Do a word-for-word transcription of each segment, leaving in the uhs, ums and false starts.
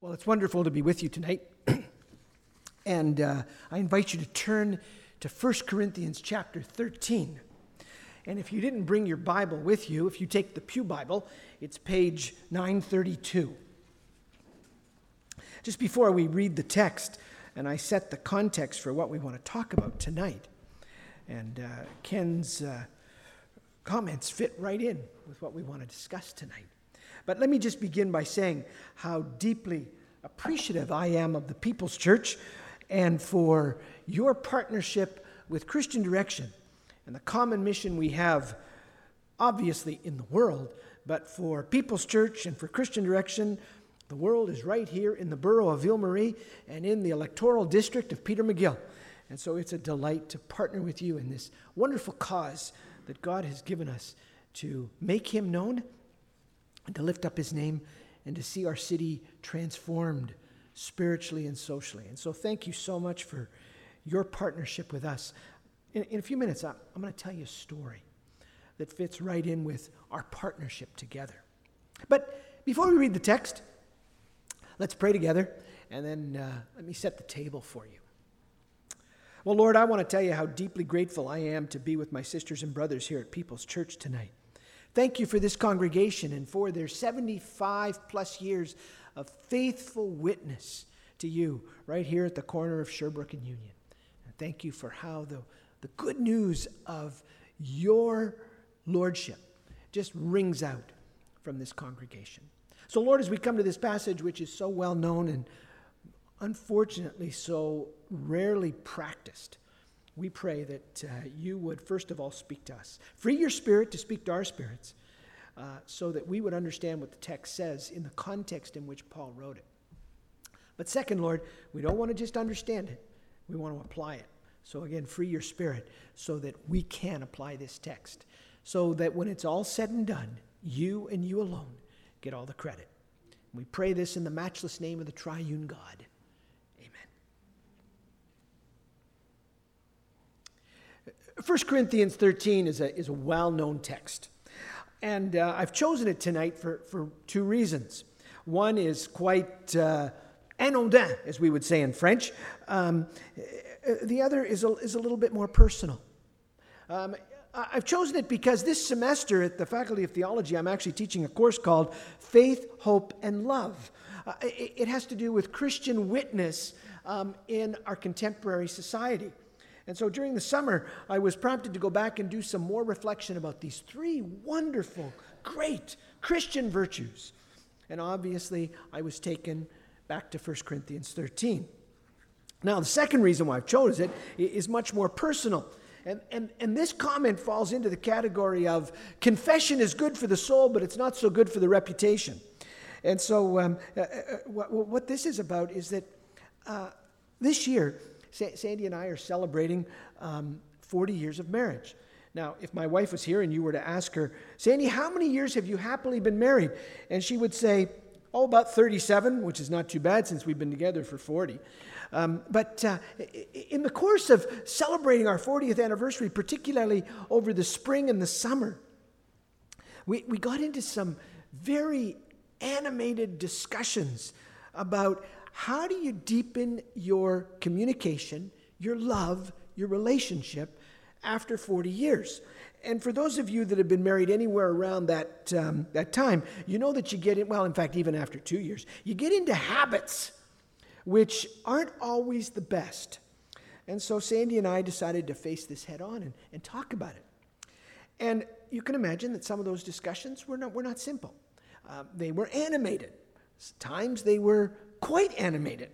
Well, it's wonderful to be with you tonight. and uh, I invite you to turn to First Corinthians chapter thirteen. And if you didn't bring your Bible with you, if you take the Pew Bible, it's page nine thirty-two. Just before we read the text, and I set the context for what we want to talk about tonight, and uh, Ken's uh, comments fit right in with what we want to discuss tonight. But let me just begin by saying how deeply appreciative I am of the People's Church and for your partnership with Christian Direction and the common mission we have, obviously in the world, but for People's Church and for Christian Direction, the world is right here in the borough of Ville Marie and in the electoral district of Peter McGill. And so it's a delight to partner with you in this wonderful cause that God has given us to make him known and to lift up his name and to see our city transformed spiritually and socially. And so thank you so much for your partnership with us. In, in a few minutes, I'm, I'm going to tell you a story that fits right in with our partnership together. But before we read the text, let's pray together, and then uh, let me set the table for you. Well, Lord, I want to tell you how deeply grateful I am to be with my sisters and brothers here at People's Church tonight. Thank you for this congregation and for their seventy-five plus years of faithful witness to you right here at the corner of Sherbrooke and Union. And thank you for how the, the good news of your lordship just rings out from this congregation. So, Lord, as we come to this passage, which is so well known and unfortunately so rarely practiced, we pray that uh, you would, first of all, speak to us. Free your spirit to speak to our spirits uh, so that we would understand what the text says in the context in which Paul wrote it. But second, Lord, we don't want to just understand it. We want to apply it. So again, free your spirit so that we can apply this text, so that when it's all said and done, you and you alone get all the credit. We pray this in the matchless name of the triune God. First Corinthians thirteen is a, is a well-known text. And uh, I've chosen it tonight for, for two reasons. One is quite uh, anodin, as we would say in French. Um, the other is a, is a little bit more personal. Um, I've chosen it because this semester at the Faculty of Theology, I'm actually teaching a course called Faith, Hope, and Love. Uh, it, it has to do with Christian witness um, in our contemporary society. And so during the summer, I was prompted to go back and do some more reflection about these three wonderful, great Christian virtues. And obviously, I was taken back to First Corinthians thirteen. Now, the second reason why I've chosen it is much more personal. And, and, and this comment falls into the category of confession is good for the soul, but it's not so good for the reputation. And so um, uh, uh, what, what this is about is that uh, this year, Sandy and I are celebrating um, forty years of marriage. Now, if my wife was here and you were to ask her, Sandy, how many years have you happily been married? And she would say, oh, about thirty-seven, which is not too bad since we've been together for forty. Um, but uh, in the course of celebrating our fortieth anniversary, particularly over the spring and the summer, we, we got into some very animated discussions about how do you deepen your communication, your love, your relationship after forty years? And for those of you that have been married anywhere around that um, that time, you know that you get in, well, in fact, even after two years, you get into habits which aren't always the best. And so Sandy and I decided to face this head on and, and talk about it. And you can imagine that some of those discussions were not, were not simple. Uh, they were animated. Times they were quite animated.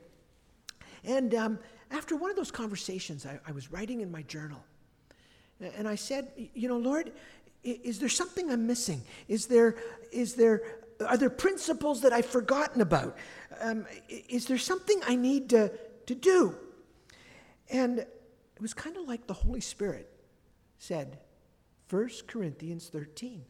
And um, after one of those conversations, I, I was writing in my journal. And I said, you know, Lord, is there something I'm missing? Is there, is there, are there principles that I've forgotten about? Um, is there something I need to, to do? And it was kind of like the Holy Spirit said, First Corinthians thirteen.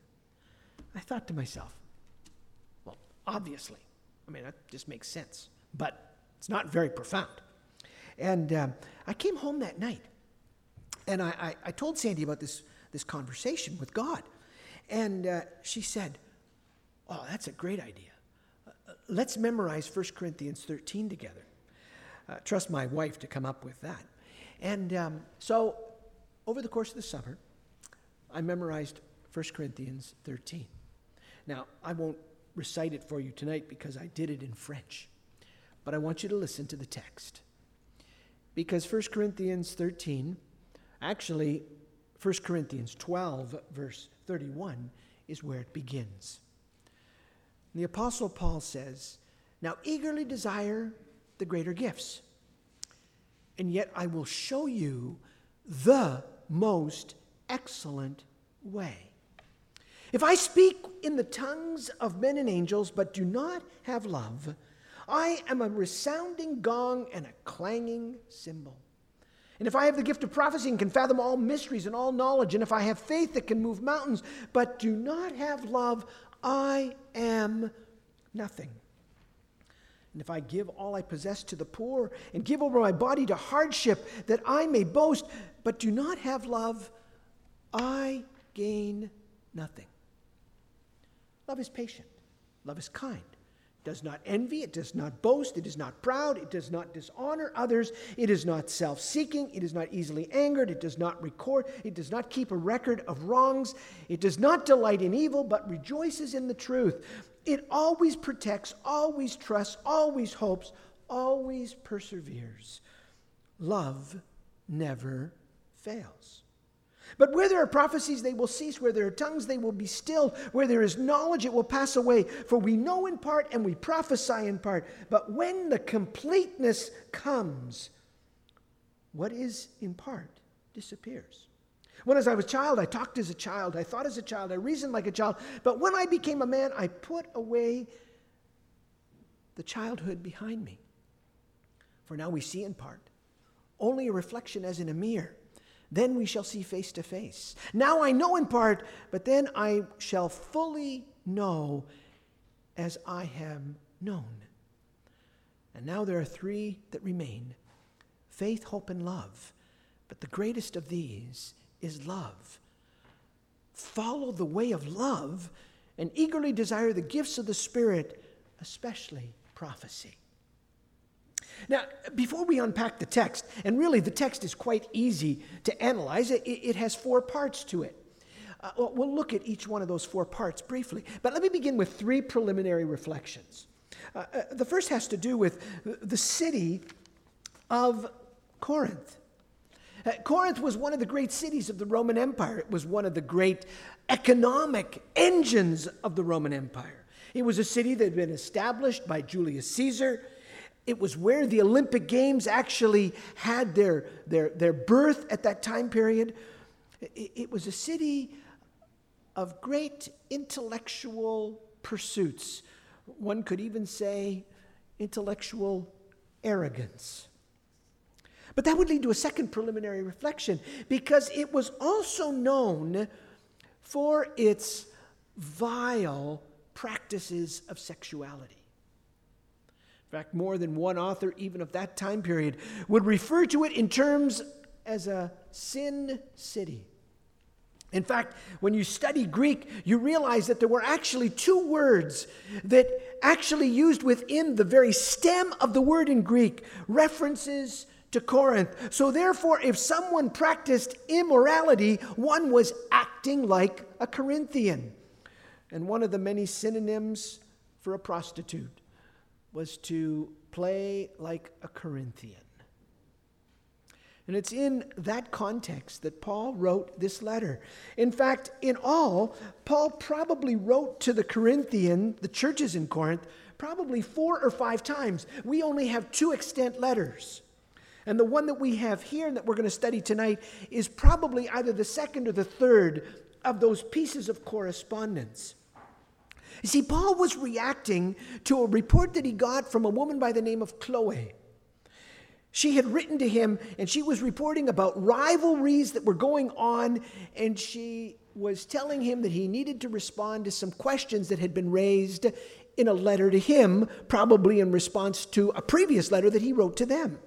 I thought to myself, well, obviously. I mean, that just makes sense, but it's not very profound. And um, I came home that night, and I, I, I told Sandy about this, this conversation with God. And uh, she said, oh, that's a great idea. let's memorize First Corinthians thirteen together. Uh, trust my wife to come up with that. And um, so, over the course of the summer, I memorized First Corinthians thirteen. Now, I won't recite it for you tonight because I did it in French, but I want you to listen to the text. Because First Corinthians thirteen, actually, First Corinthians twelve, verse thirty-one, is where it begins. The Apostle Paul says, "Now eagerly desire the greater gifts, and yet I will show you the most excellent way. If I speak in the tongues of men and angels, but do not have love, I am a resounding gong and a clanging cymbal. And if I have the gift of prophecy and can fathom all mysteries and all knowledge, and if I have faith that can move mountains, but do not have love, I am nothing. And if I give all I possess to the poor and give over my body to hardship that I may boast, but do not have love, I gain nothing. Love is patient. Love is kind. It does not envy. It does not boast. It is not proud. It does not dishonor others. It is not self-seeking. It is not easily angered. It does not record. It does not keep a record of wrongs. It does not delight in evil, but rejoices in the truth. It always protects, always trusts, always hopes, always perseveres. Love never fails. But where there are prophecies, they will cease. Where there are tongues, they will be stilled. Where there is knowledge, it will pass away. For we know in part and we prophesy in part. But when the completeness comes, what is in part disappears. When as I was a child, I talked as a child. I thought as a child. I reasoned like a child. But when I became a man, I put away the childhood behind me. For now we see in part, only a reflection as in a mirror. Then we shall see face to face. Now I know in part, but then I shall fully know as I am known. And now there are three that remain: faith, hope, and love. But the greatest of these is love. Follow the way of love and eagerly desire the gifts of the Spirit, especially prophecy. Now, before we unpack the text, and really the text is quite easy to analyze, it, it has four parts to it. Uh, we'll look at each one of those four parts briefly, but let me begin with three preliminary reflections. Uh, uh, the first has to do with the city of Corinth. Uh, Corinth was one of the great cities of the Roman Empire. It was one of the great economic engines of the Roman Empire. It was a city that had been established by Julius Caesar. It was where the Olympic Games actually had their, their, their birth at that time period. It, it was a city of great intellectual pursuits. One could even say intellectual arrogance. But that would lead to a second preliminary reflection, because it was also known for its vile practices of sexuality. In fact, more than one author, even of that time period, would refer to it in terms as a sin city. In fact, when you study Greek, you realize that there were actually two words that actually used within the very stem of the word in Greek, references to Corinth. So therefore, if someone practiced immorality, one was acting like a Corinthian. And one of the many synonyms for a prostitute was to play like a Corinthian. And it's in that context that Paul wrote this letter. In fact, in all, Paul probably wrote to the Corinthian, the churches in Corinth, probably four or five times. We only have two extant letters. And the one that we have here and that we're going to study tonight is probably either the second or the third of those pieces of correspondence. You see, Paul was reacting to a report that he got from a woman by the name of Chloe. She had written to him, and she was reporting about rivalries that were going on, and she was telling him that he needed to respond to some questions that had been raised in a letter to him, probably in response to a previous letter that he wrote to them.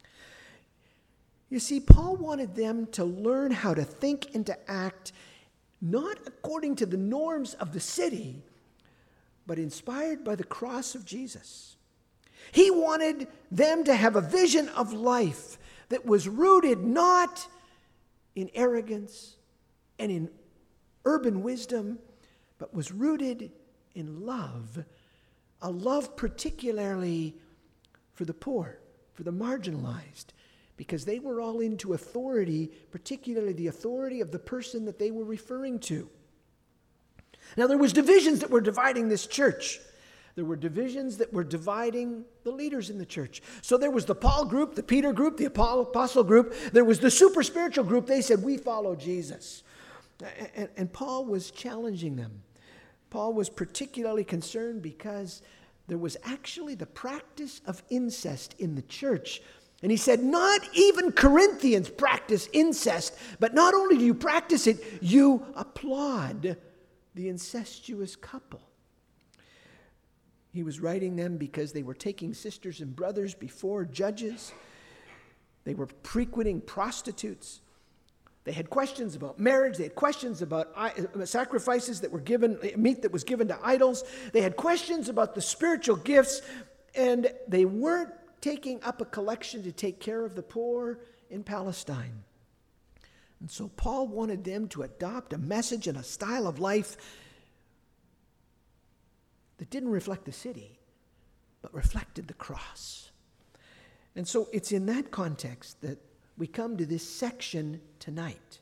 You see, Paul wanted them to learn how to think and to act not according to the norms of the city, but inspired by the cross of Jesus. He wanted them to have a vision of life that was rooted not in arrogance and in urban wisdom, but was rooted in love, a love particularly for the poor, for the marginalized, because they were all into authority, particularly the authority of the person that they were referring to. Now, there was divisions that were dividing this church. There were divisions that were dividing the leaders in the church. So there was the Paul group, the Peter group, the Apostle group. There was the super spiritual group. They said, we follow Jesus. And, and Paul was challenging them. Paul was particularly concerned because there was actually the practice of incest in the church. And he said, not even Corinthians practice incest, but not only do you practice it, you applaud the incestuous couple. He was writing them because they were taking sisters and brothers before judges. They were frequenting prostitutes. They had questions about marriage. They had questions about sacrifices that were given, meat that was given to idols. They had questions about the spiritual gifts, and they weren't taking up a collection to take care of the poor in Palestine. And so Paul wanted them to adopt a message and a style of life that didn't reflect the city, but reflected the cross. And so it's in that context that we come to this section tonight.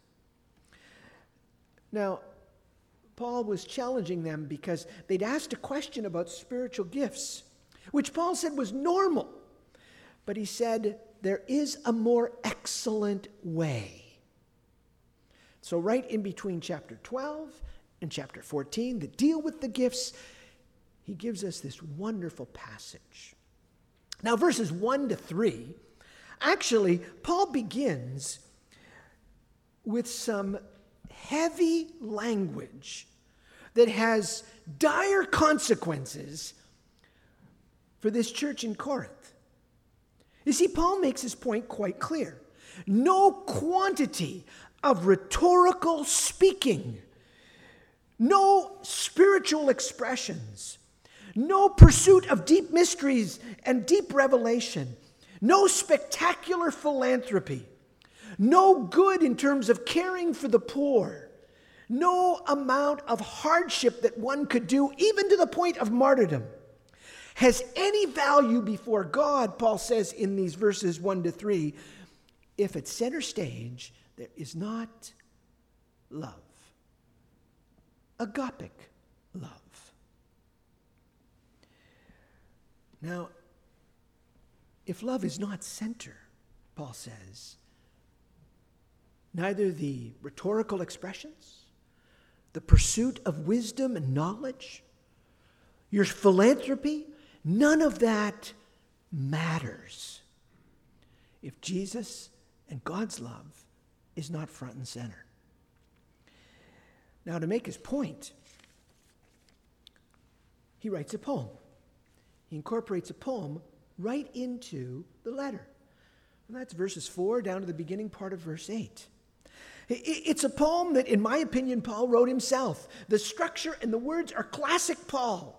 Now, Paul was challenging them because they'd asked a question about spiritual gifts, which Paul said was normal. But he said, there is a more excellent way. So right in between chapter twelve and chapter fourteen that deal with the gifts, he gives us this wonderful passage. Now, verses one to three, actually, Paul begins with some heavy language that has dire consequences for this church in Corinth. You see, Paul makes his point quite clear. No quantity of rhetorical speaking, no spiritual expressions, no pursuit of deep mysteries and deep revelation, no spectacular philanthropy, no good in terms of caring for the poor, no amount of hardship that one could do, even to the point of martyrdom, has any value before God, Paul says in these verses one to three, if at center stage there is not love, agapic love. Now, if love is not center, Paul says, neither the rhetorical expressions, the pursuit of wisdom and knowledge, your philanthropy, none of that matters if Jesus and God's love is not front and center. Now, to make his point, he writes a poem. He incorporates a poem right into the letter. And that's verses four down to the beginning part of verse eight. It's a poem that, in my opinion, Paul wrote himself. The structure and the words are classic Paul.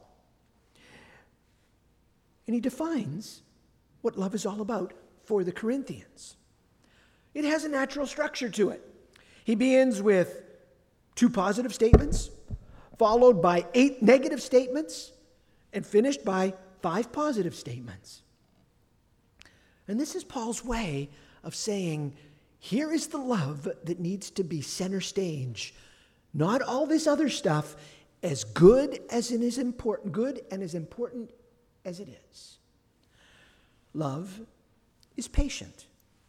And he defines what love is all about for the Corinthians. It has a natural structure to it. He begins with two positive statements, followed by eight negative statements, and finished by five positive statements. And this is Paul's way of saying, here is the love that needs to be center stage. Not all this other stuff, as good as it is important, good and as important as it is. Love is patient.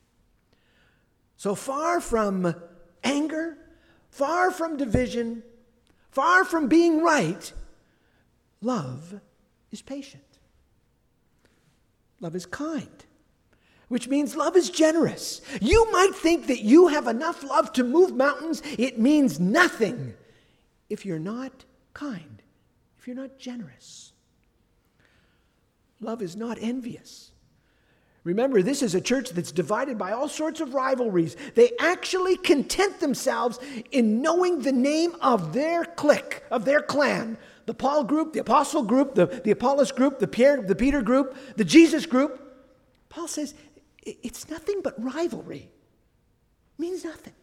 So far from anger, far from division, far from being right, love is patient. Love is kind, which means love is generous. You might think that you have enough love to move mountains. It means nothing if you're not kind, if you're not generous. Love is not envious. Remember, this is a church that's divided by all sorts of rivalries. They actually content themselves in knowing the name of their clique, of their clan, the Paul group, the Apostle group, the, the Apollos group, the, Pierre, the Peter group, the Jesus group. Paul says it's nothing but rivalry. It means nothing.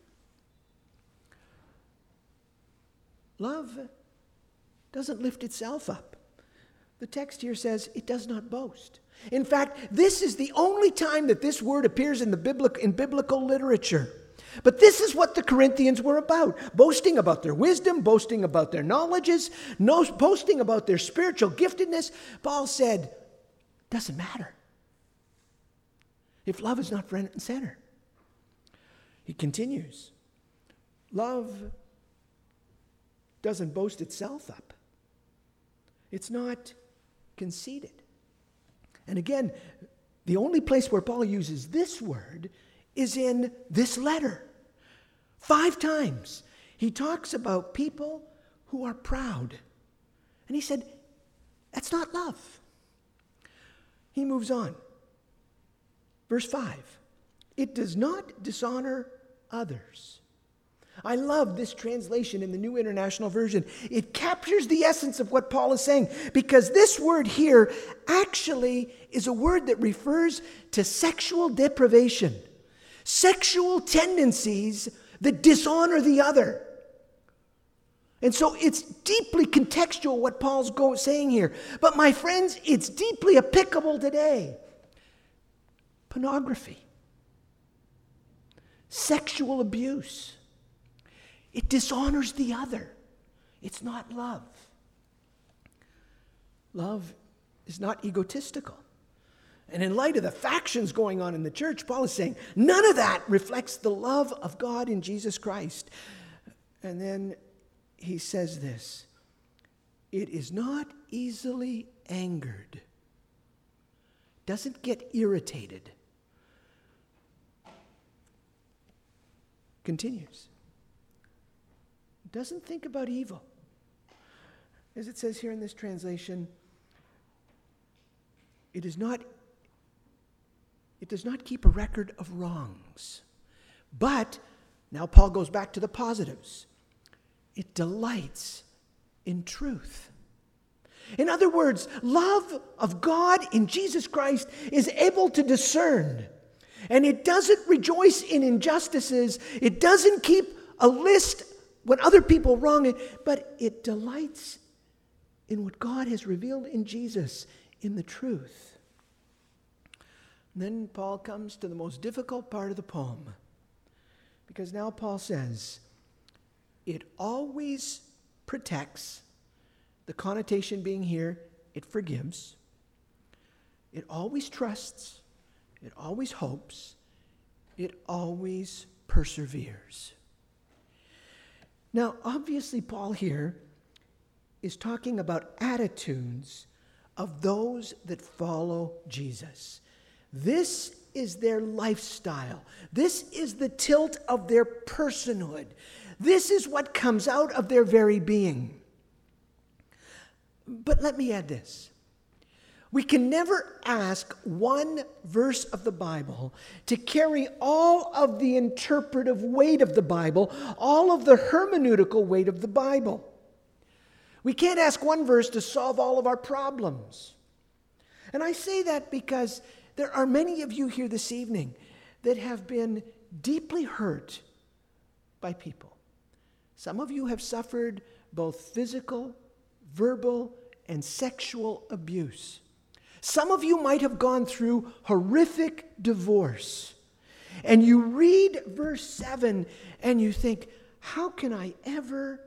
Love doesn't lift itself up. The text here says it does not boast. In fact, this is the only time that this word appears in the biblical, in biblical literature. But this is what the Corinthians were about. Boasting about their wisdom, boasting about their knowledges, no, boasting about their spiritual giftedness. Paul said, doesn't matter if love is not front and center. He continues, love doesn't boast itself up. It's not conceited. And again, the only place where Paul uses this word is in this letter. Five times he talks about people who are proud. And he said, that's not love. He moves on. Verse five, it does not dishonor others. I love this translation in the New International Version. It captures the essence of what Paul is saying, because this word here actually is a word that refers to sexual deprivation, sexual tendencies that dishonor the other. And so it's deeply contextual what Paul's go- saying here. But my friends, it's deeply applicable today. Pornography, sexual abuse. It dishonors the other. It's not love. Love is not egotistical. And in light of the factions going on in the church, Paul is saying none of that reflects the love of God in Jesus Christ. And then he says this, it is not easily angered, doesn't get irritated. Continues. Doesn't think about evil. As it says here in this translation, it is not, it does not keep a record of wrongs. But, now Paul goes back to the positives. It delights in truth. In other words, love of God in Jesus Christ is able to discern. And it doesn't rejoice in injustices. It doesn't keep a list when other people wrong it, but it delights in what God has revealed in Jesus, in the truth. And then Paul comes to the most difficult part of the poem, because now Paul says, it always protects, the connotation being here, it forgives, it always trusts, it always hopes, it always perseveres. Now, obviously, Paul here is talking about attitudes of those that follow Jesus. This is their lifestyle. This is the tilt of their personhood. This is what comes out of their very being. But let me add this. We can never ask one verse of the Bible to carry all of the interpretive weight of the Bible, all of the hermeneutical weight of the Bible. We can't ask one verse to solve all of our problems. And I say that because there are many of you here this evening that have been deeply hurt by people. Some of you have suffered both physical, verbal, and sexual abuse. Some of you might have gone through horrific divorce. And you read verse seven and you think, how can I ever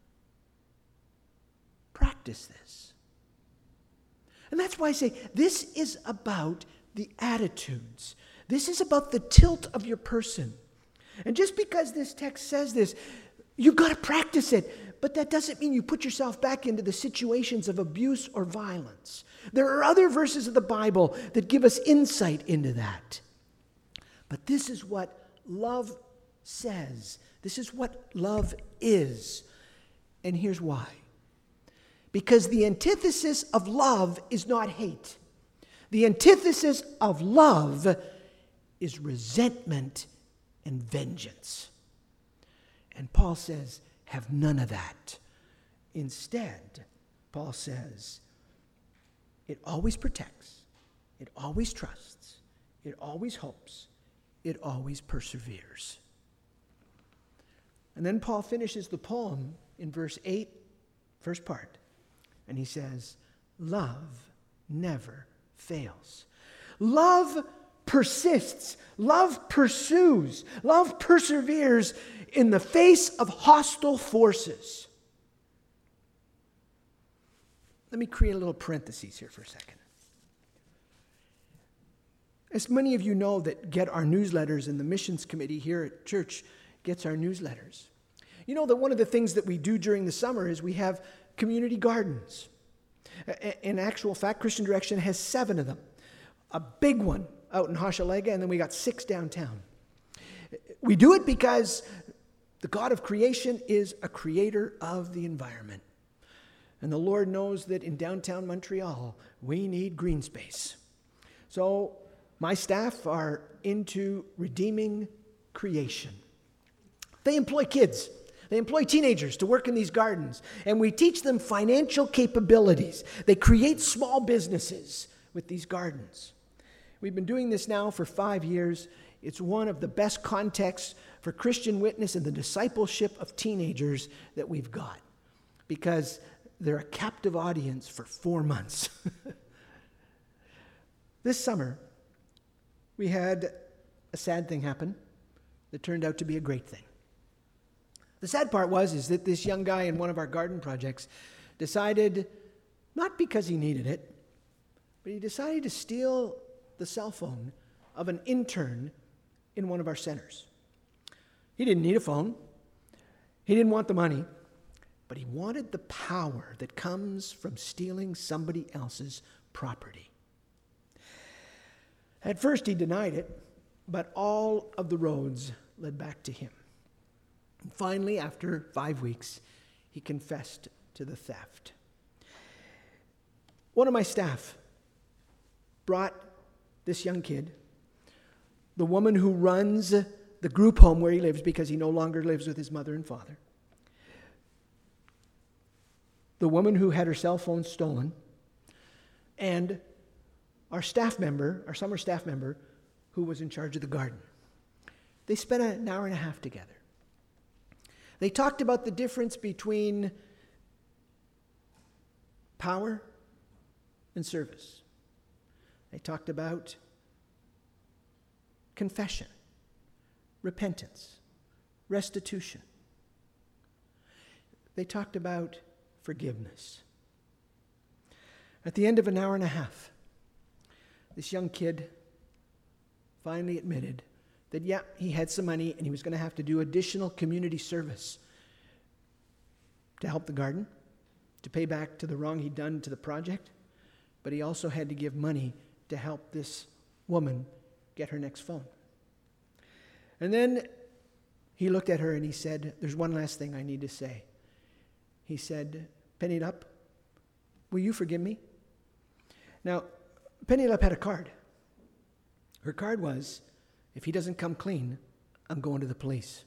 practice this? And that's why I say this is about the attitudes. This is about the tilt of your person. And just because this text says this, you've got to practice it. But that doesn't mean you put yourself back into the situations of abuse or violence. There are other verses of the Bible that give us insight into that. But this is what love says. This is what love is. And here's why. Because the antithesis of love is not hate. The antithesis of love is resentment and vengeance. And Paul says, have none of that. Instead, Paul says, it always protects, it always trusts, it always hopes, it always perseveres. And then Paul finishes the poem in verse eight, first part, and he says, love never fails. Love persists. Love pursues. Love perseveres in the face of hostile forces. Let me create a little parenthesis here for a second. As many of you know that get our newsletters, and the missions committee here at church gets our newsletters, you know that one of the things that we do during the summer is we have community gardens. In actual fact, Christian Direction has seven of them. A big one out in Hochelaga, and then we got six downtown. We do it because the God of creation is a creator of the environment. And the Lord knows that in downtown Montreal, we need green space. So my staff are into redeeming creation. They employ kids. They employ teenagers to work in these gardens, and we teach them financial capabilities. They create small businesses with these gardens. We've been doing this now for five years. It's one of the best contexts for Christian witness and the discipleship of teenagers that we've got, because they're a captive audience for four months. This summer, we had a sad thing happen that turned out to be a great thing. The sad part was is that this young guy in one of our garden projects decided, not because he needed it, but he decided to steal the cell phone of an intern in one of our centers. He didn't need a phone. He didn't want the money, but he wanted the power that comes from stealing somebody else's property. At first he denied it, but all of the roads led back to him. And finally, after five weeks, he confessed to the theft. One of my staff brought this young kid, the woman who runs the group home where he lives because he no longer lives with his mother and father, the woman who had her cell phone stolen, and our staff member, our summer staff member, who was in charge of the garden. They spent an hour and a half together. They talked about the difference between power and service. They talked about confession, repentance, restitution. They talked about forgiveness. At the end of an hour and a half, this young kid finally admitted that, yeah, he had some money and he was going to have to do additional community service to help the garden, to pay back to the wrong he'd done to the project, but he also had to give money to help this woman get her next phone. And then he looked at her and he said, there's one last thing I need to say. He said, Penelope, will you forgive me? Now, Penelope had a card. Her card was, if he doesn't come clean, I'm going to the police.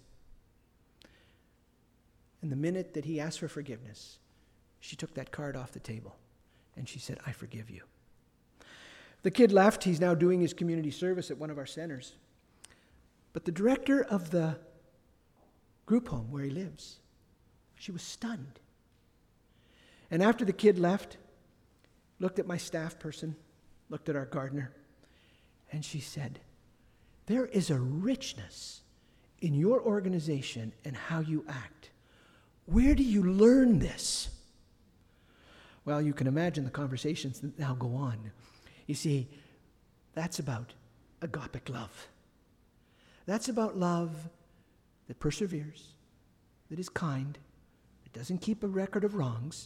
And the minute that he asked for forgiveness, she took that card off the table and she said, I forgive you. The kid left. He's now doing his community service at one of our centers. But the director of the group home where he lives, she was stunned. And after the kid left, looked at my staff person, looked at our gardener, and she said, there is a richness in your organization and how you act. Where do you learn this? Well, you can imagine the conversations that now go on. You see, that's about agapic love. That's about love that perseveres, that is kind, that doesn't keep a record of wrongs.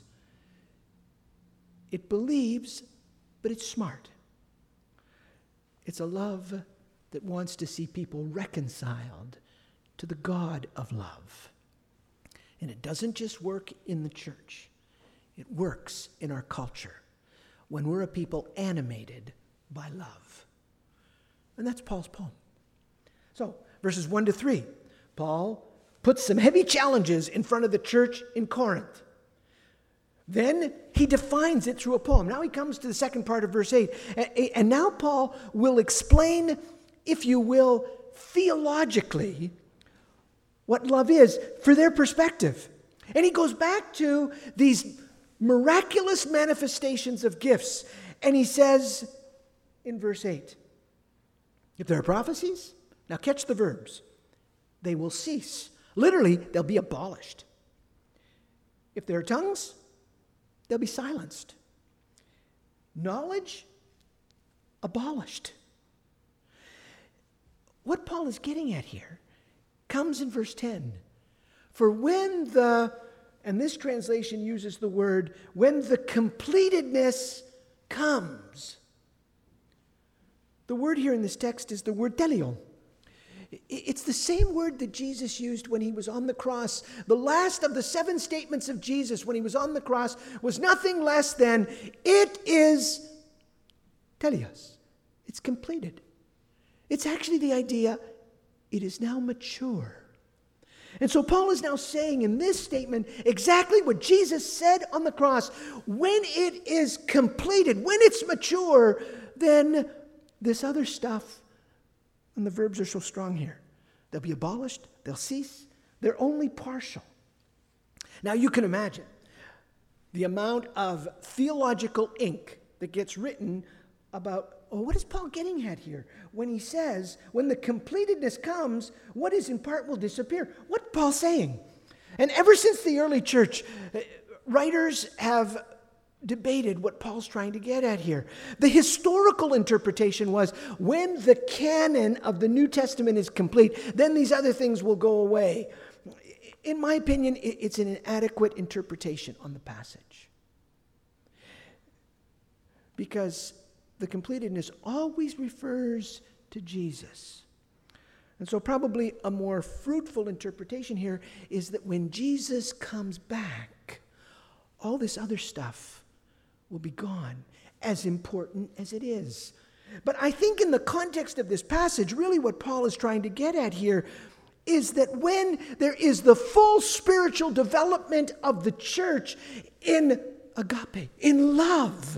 It believes, but it's smart. It's a love that wants to see people reconciled to the God of love. And it doesn't just work in the church. It works in our culture when we're a people animated by love. And that's Paul's poem. So, verses one to three, Paul puts some heavy challenges in front of the church in Corinth. Then he defines it through a poem. Now he comes to the second part of verse eight. And now Paul will explain, if you will, theologically, what love is for their perspective. And he goes back to these miraculous manifestations of gifts. And he says in verse eight, if there are prophecies, now catch the verbs, they will cease. Literally, they'll be abolished. If there are tongues, they'll be silenced. Knowledge, abolished. What Paul is getting at here comes in verse ten. For when the, and this translation uses the word, when the completedness comes. The word here in this text is the word teleon. It's the same word that Jesus used when he was on the cross. The last of the seven statements of Jesus when he was on the cross was nothing less than, it is teleos. It's completed. It's actually the idea, it is now mature. And so Paul is now saying in this statement exactly what Jesus said on the cross. When it is completed, when it's mature, then this other stuff, and the verbs are so strong here, they'll be abolished, they'll cease, they're only partial. Now you can imagine the amount of theological ink that gets written about, oh, what is Paul getting at here when he says, when the completedness comes, what is in part will disappear? What's Paul saying? And ever since the early church, writers have debated what Paul's trying to get at here. The historical interpretation was, when the canon of the New Testament is complete, then these other things will go away. In my opinion, it's an inadequate interpretation on the passage. Because the completedness always refers to Jesus. And so probably a more fruitful interpretation here is that when Jesus comes back, all this other stuff will be gone, as important as it is. But I think in the context of this passage, really what Paul is trying to get at here is that when there is the full spiritual development of the church in agape, in love,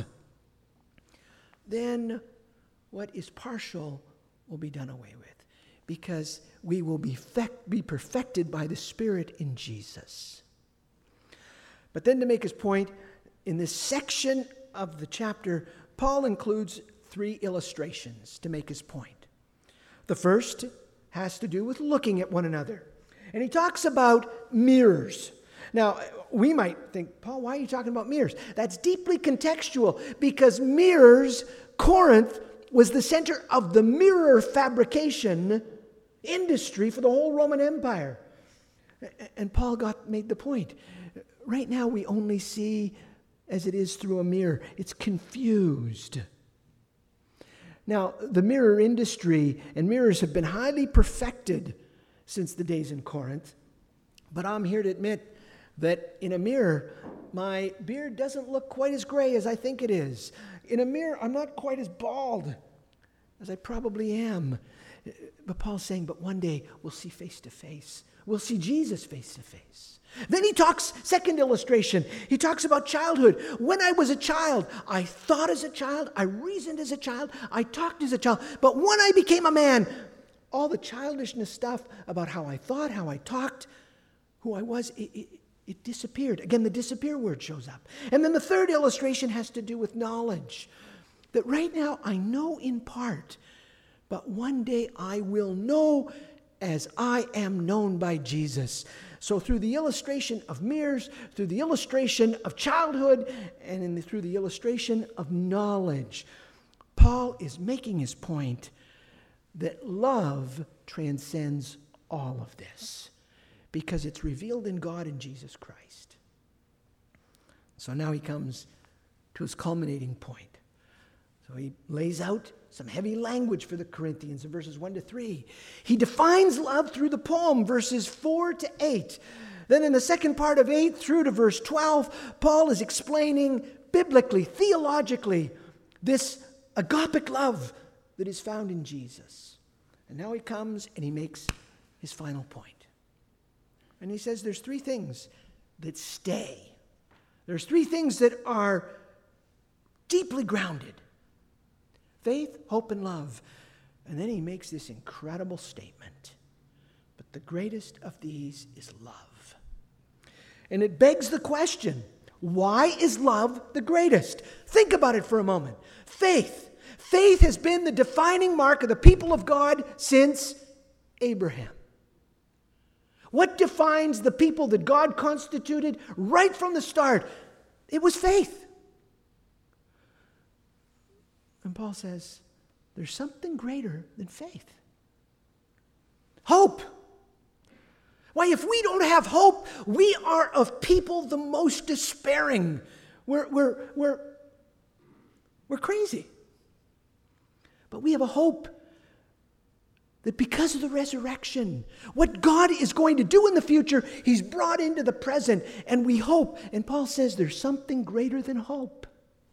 then what is partial will be done away with, because we will be, fect, be perfected by the Spirit in Jesus. But then to make his point, in this section of the chapter, Paul includes three illustrations to make his point. The first has to do with looking at one another. And he talks about mirrors. Now, we might think, Paul, why are you talking about mirrors? That's deeply contextual, because mirrors, Corinth was the center of the mirror fabrication industry for the whole Roman Empire. And Paul got made the point. Right now we only see as it is through a mirror. It's confused. Now, the mirror industry and mirrors have been highly perfected since the days in Corinth. But I'm here to admit that in a mirror, my beard doesn't look quite as gray as I think it is. In a mirror, I'm not quite as bald as I probably am. But Paul's saying, but one day we'll see face to face. We'll see Jesus face to face. Then he talks, second illustration, he talks about childhood. When I was a child, I thought as a child, I reasoned as a child, I talked as a child. But when I became a man, all the childishness stuff about how I thought, how I talked, who I was, it, it, it disappeared. Again, the disappear word shows up. And then the third illustration has to do with knowledge. That right now I know in part, but one day I will know as I am known by Jesus. So through the illustration of mirrors, through the illustration of childhood, and in the, through the illustration of knowledge, Paul is making his point that love transcends all of this, because it's revealed in God and Jesus Christ. So now he comes to his culminating point. So he lays out some heavy language for the Corinthians in verses one to three. He defines love through the poem, verses four to eight. Then in the second part of eight through to verse twelve, Paul is explaining biblically, theologically, this agapic love that is found in Jesus. And now he comes and he makes his final point. And he says there's three things that stay. There's three things that are deeply grounded: faith, hope, and love. And then he makes this incredible statement. But the greatest of these is love. And it begs the question, why is love the greatest? Think about it for a moment. Faith. Faith has been the defining mark of the people of God since Abraham. What defines the people that God constituted right from the start? It was faith. And Paul says, there's something greater than faith. Hope. Why, if we don't have hope, we are of people the most despairing. We're, we're, we're, we're crazy. But we have a hope that because of the resurrection, what God is going to do in the future, he's brought into the present, and we hope. And Paul says there's something greater than hope.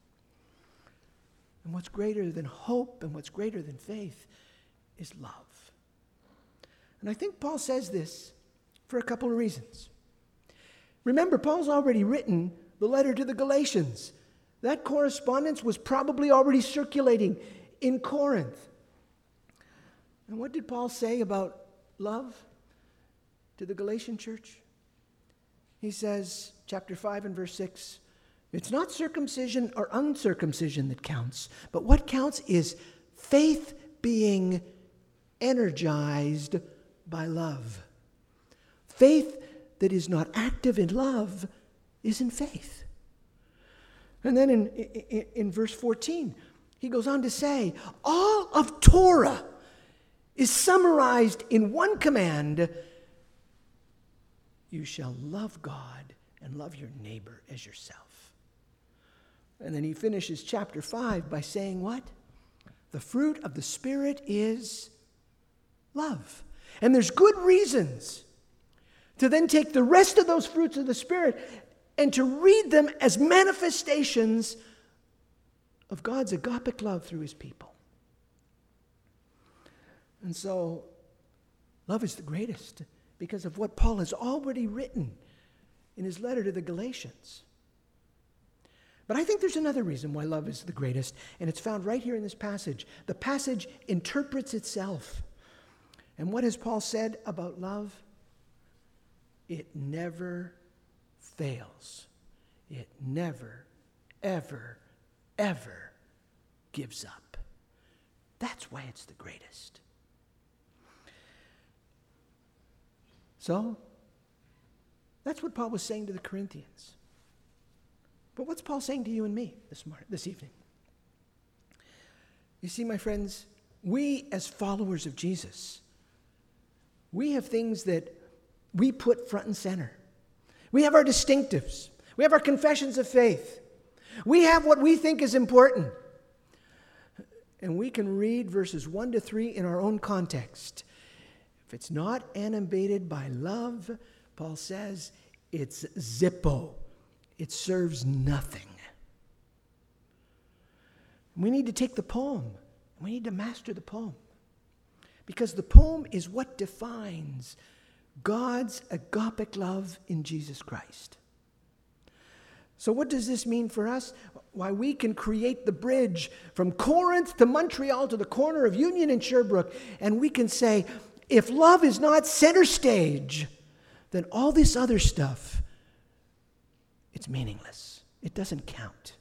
And what's greater than hope and what's greater than faith is love. And I think Paul says this for a couple of reasons. Remember, Paul's already written the letter to the Galatians. That correspondence was probably already circulating in Corinth. And what did Paul say about love to the Galatian church? He says, chapter five and verse six, it's not circumcision or uncircumcision that counts, but what counts is faith being energized by love. Faith that is not active in love isn't faith. And then in, in, in verse fourteen, he goes on to say, all of Torah is summarized in one command: you shall love God and love your neighbor as yourself. And then he finishes chapter five by saying what? The fruit of the Spirit is love. And there's good reasons to then take the rest of those fruits of the Spirit and to read them as manifestations of God's agapic love through his people. And so, love is the greatest because of what Paul has already written in his letter to the Galatians. But I think there's another reason why love is the greatest, and it's found right here in this passage. The passage interprets itself. And what has Paul said about love? It never fails. It never, ever, ever gives up. That's why it's the greatest. So, that's what Paul was saying to the Corinthians. But what's Paul saying to you and me this morning, this evening? You see, my friends, we as followers of Jesus, we have things that we put front and center. We have our distinctives. We have our confessions of faith. We have what we think is important. And we can read verses one to three in our own context. If it's not animated by love, Paul says, it's zippo. It serves nothing. We need to take the poem. We need to master the poem. Because the poem is what defines God's agapic love in Jesus Christ. So what does this mean for us? Why, we can create the bridge from Corinth to Montreal to the corner of Union and Sherbrooke, and we can say, if love is not center stage, then all this other stuff, it's meaningless. It doesn't count.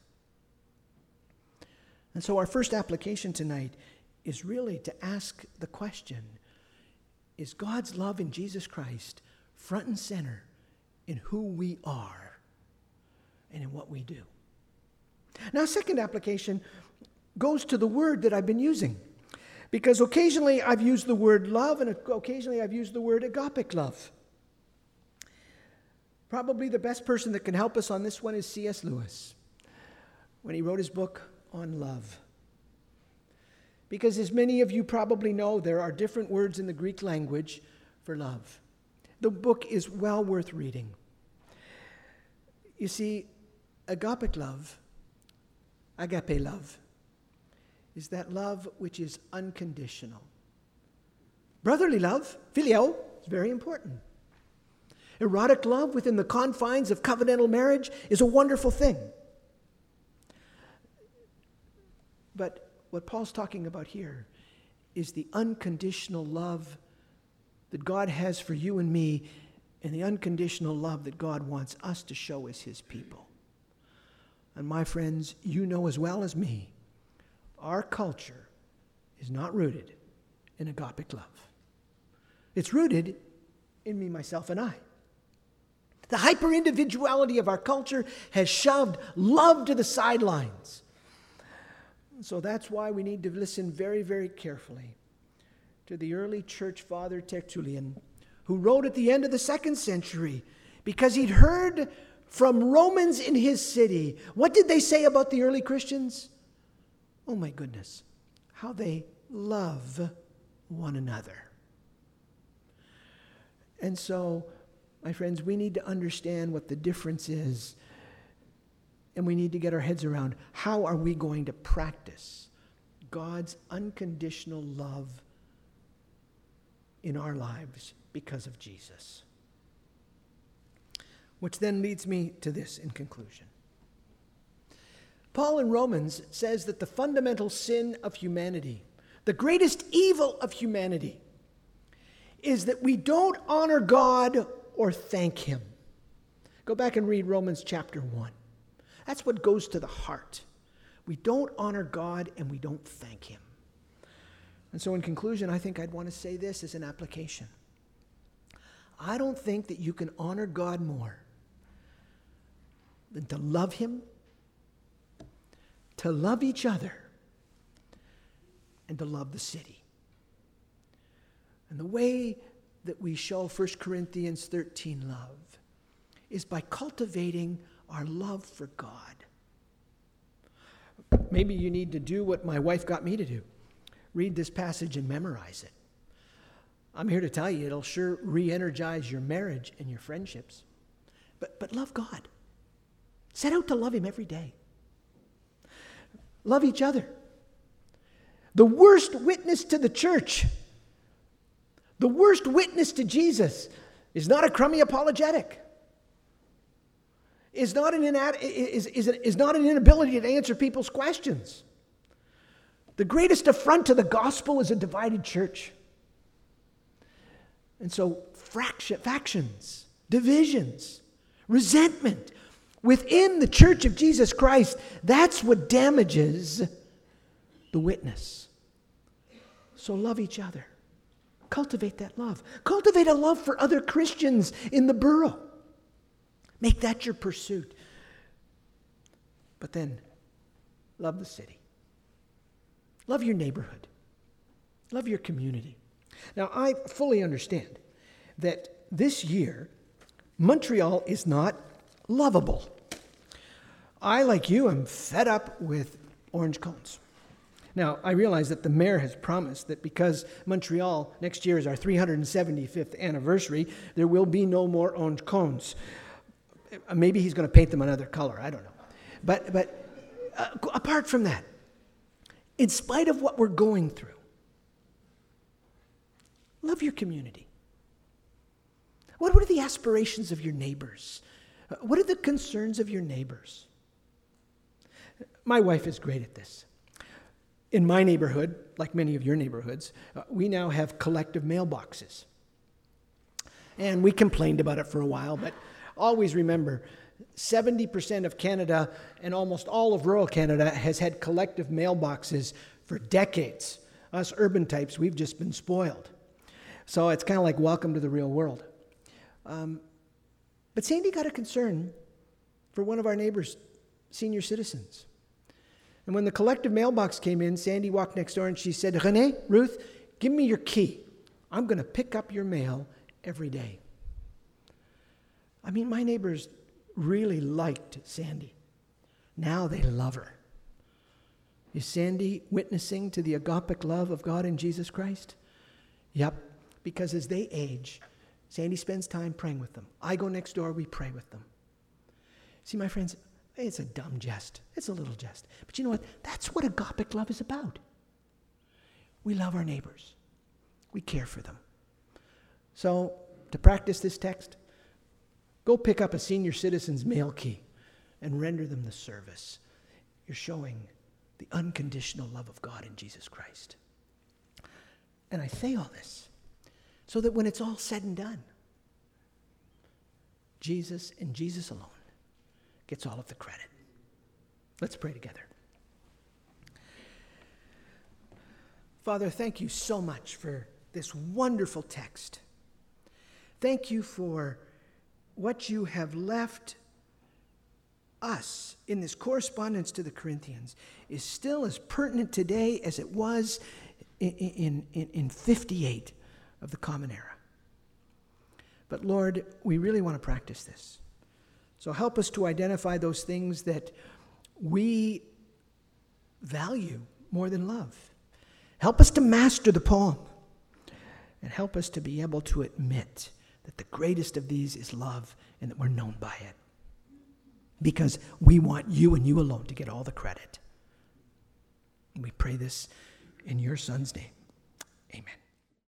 And so our first application tonight is really to ask the question, is God's love in Jesus Christ front and center in who we are and in what we do? Now, second application goes to the word that I've been using. Because occasionally I've used the word love and occasionally I've used the word agapic love. Probably the best person that can help us on this one is C S Lewis, when he wrote his book on love. Because as many of you probably know, there are different words in the Greek language for love. The book is well worth reading. You see, agapic love, agape love, is that love which is unconditional. Brotherly love, phileo, is very important. Erotic love within the confines of covenantal marriage is a wonderful thing. But what Paul's talking about here is the unconditional love that God has for you and me, and the unconditional love that God wants us to show as his people. And my friends, you know as well as me, our culture is not rooted in agapic love. It's rooted in me, myself, and I. The hyper-individuality of our culture has shoved love to the sidelines. So that's why we need to listen very, very carefully to the early church father Tertullian, who wrote at the end of the second century, because he'd heard from Romans in his city. What did they say about the early Christians? Oh my goodness, how they love one another. And so, my friends, we need to understand what the difference is, and we need to get our heads around how are we going to practice God's unconditional love in our lives because of Jesus. Which then leads me to this in conclusion. Paul in Romans says that the fundamental sin of humanity, the greatest evil of humanity, is that we don't honor God or thank him. Go back and read Romans chapter one. That's what goes to the heart. We don't honor God and we don't thank him. And so in conclusion, I think I'd want to say this as an application. I don't think that you can honor God more than to love him, to love each other, and to love the city. And the way that we show First Corinthians thirteen love is by cultivating our love for God. Maybe you need to do what my wife got me to do. Read this passage and memorize it. I'm here to tell you, it'll sure re-energize your marriage and your friendships. But, but love God. Set out to love him every day. Love each other. The worst witness to the church, the worst witness to Jesus, is not a crummy apologetic. Is not an, inad- is, is, is not an inability to answer people's questions. The greatest affront to the gospel is a divided church. And so fraction, factions, divisions, resentment within the church of Jesus Christ, that's what damages the witness. So love each other. Cultivate that love. Cultivate a love for other Christians in the borough. Make that your pursuit. But then, love the city. Love your neighborhood. Love your community. Now, I fully understand that this year, Montreal is not lovable. I, like you, am fed up with orange cones. Now, I realize that the mayor has promised that because Montreal next year is our three hundred seventy-fifth anniversary, there will be no more orange cones. Maybe he's going to paint them another color. I don't know. But, but uh, apart from that, in spite of what we're going through, love your community. What, what are the aspirations of your neighbors? Uh, what are the concerns of your neighbors? My wife is great at this. In my neighborhood, like many of your neighborhoods, uh, we now have collective mailboxes. And we complained about it for a while, but always remember, seventy percent of Canada and almost all of rural Canada has had collective mailboxes for decades. Us urban types, we've just been spoiled. So it's kind of like welcome to the real world. Um, but Sandy got a concern for one of our neighbors, senior citizens. And when the collective mailbox came in, Sandy walked next door and she said, "Renee, Ruth, give me your key. I'm going to pick up your mail every day." I mean, my neighbors really liked Sandy. Now they love her. Is Sandy witnessing to the agapic love of God in Jesus Christ? Yep, because as they age, Sandy spends time praying with them. I go next door, we pray with them. See, my friends, it's a dumb jest. It's a little jest. But you know what? That's what agapic love is about. We love our neighbors. We care for them. So, to practice this text, Go pick up a senior citizen's mail key and render them the service. You're showing the unconditional love of God in Jesus Christ. And I say all this so that when it's all said and done, Jesus and Jesus alone gets all of the credit. Let's pray together. Father, thank you so much for this wonderful text. Thank you for what you have left us in this correspondence to the Corinthians is still as pertinent today as it was in, in, in, in fifty-eight of the Common Era. But Lord, we really want to practice this. So help us to identify those things that we value more than love. Help us to master the poem. And help us to be able to admit that the greatest of these is love and that we're known by it. Because we want you and you alone to get all the credit. And we pray this in your Son's name.